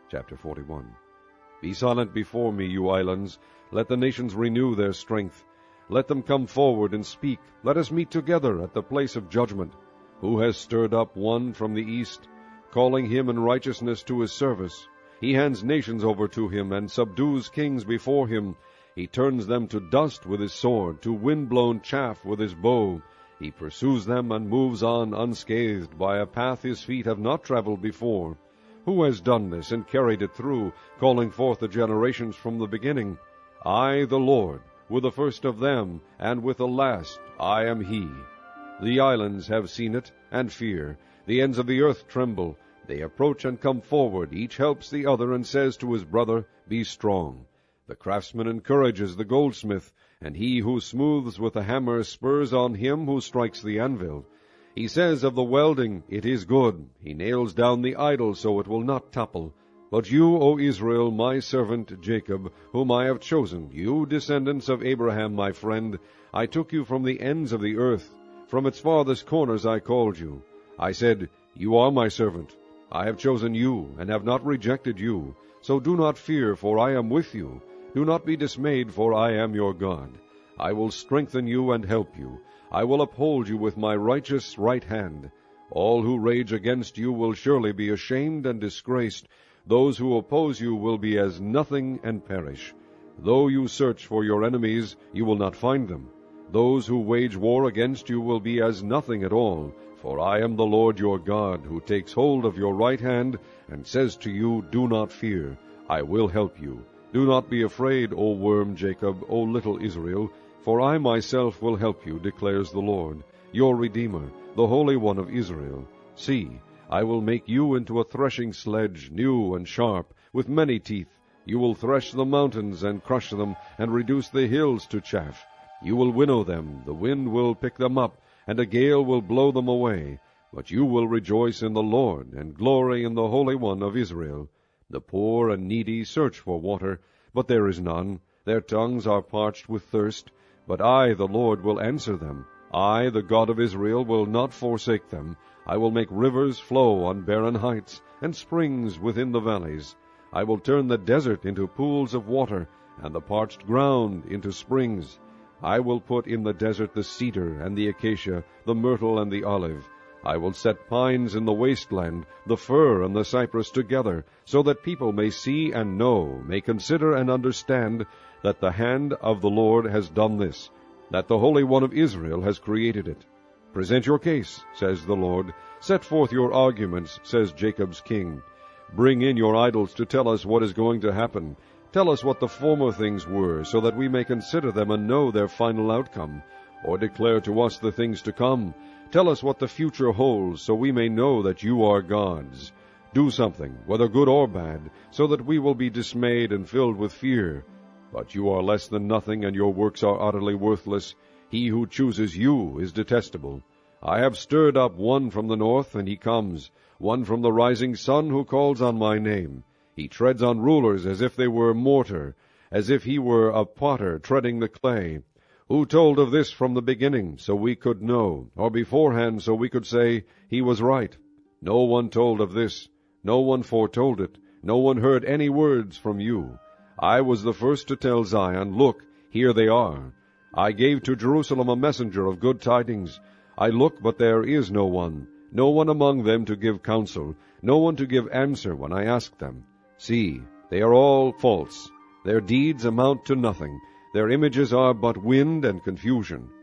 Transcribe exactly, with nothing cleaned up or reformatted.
Chapter forty-one. Be silent before me, you islands. Let the nations renew their strength. Let them come forward and speak. Let us meet together at the place of judgment. Who has stirred up one from the east, calling him in righteousness to his service? He hands nations over to him, and subdues kings before him. He turns them to dust with his sword, to wind-blown chaff with his bow. He pursues them and moves on unscathed, by a path his feet have not traveled before. Who has done this and carried it through, calling forth the generations from the beginning? I, the Lord, with the first of them, and with the last, I am he. The islands have seen it, and fear. The ends of the earth tremble. They approach and come forward. Each helps the other, and says to his brother, Be strong. The craftsman encourages the goldsmith, and he who smooths with the hammer spurs on him who strikes the anvil. He says of the welding, It is good. He nails down the idol so it will not topple. But you, O Israel, my servant Jacob, whom I have chosen, you descendants of Abraham, my friend, I took you from the ends of the earth. From its farthest corners I called you. I said, You are my servant. I have chosen you, and have not rejected you. So do not fear, for I am with you. Do not be dismayed, for I am your God. I will strengthen you and help you. I will uphold you with my righteous right hand. All who rage against you will surely be ashamed and disgraced. Those who oppose you will be as nothing and perish. Though you search for your enemies, you will not find them. Those who wage war against you will be as nothing at all. For I am the Lord your God, who takes hold of your right hand, and says to you, Do not fear, I will help you. Do not be afraid, O worm Jacob, O little Israel, for I myself will help you, declares the Lord, your Redeemer, the Holy One of Israel. See, I will make you into a threshing sledge, new and sharp, with many teeth. You will thresh the mountains and crush them, and reduce the hills to chaff. You will winnow them, the wind will pick them up, and a gale will blow them away. But you will rejoice in the Lord, and glory in the Holy One of Israel. The poor and needy search for water, but there is none. Their tongues are parched with thirst. But I, the Lord, will answer them. I, the God of Israel, will not forsake them. I will make rivers flow on barren heights, and springs within the valleys. I will turn the desert into pools of water, and the parched ground into springs. I will put in the desert the cedar and the acacia, the myrtle and the olive. I will set pines in the wasteland, the fir and the cypress together, so that people may see and know, may consider and understand, that the hand of the Lord has done this, that the Holy One of Israel has created it. Present your case, says the Lord. Set forth your arguments, says Jacob's king. Bring in your idols to tell us what is going to happen. Tell us what the former things were, so that we may consider them and know their final outcome. Or declare to us the things to come. Tell us what the future holds, so we may know that you are gods. Do something, whether good or bad, so that we will be dismayed and filled with fear. But you are less than nothing, and your works are utterly worthless. He who chooses you is detestable. I have stirred up one from the north, and he comes, one from the rising sun who calls on my name. He treads on rulers as if they were mortar, as if he were a potter treading the clay. Who told of this from the beginning, so we could know, or beforehand, so we could say, He was right? No one told of this. No one foretold it. No one heard any words from you. I was the first to tell Zion, Look, here they are. I gave to Jerusalem a messenger of good tidings. I look, but there is no one, no one among them to give counsel, no one to give answer when I ask them. See, they are all false. Their deeds amount to nothing. Their images are but wind and confusion.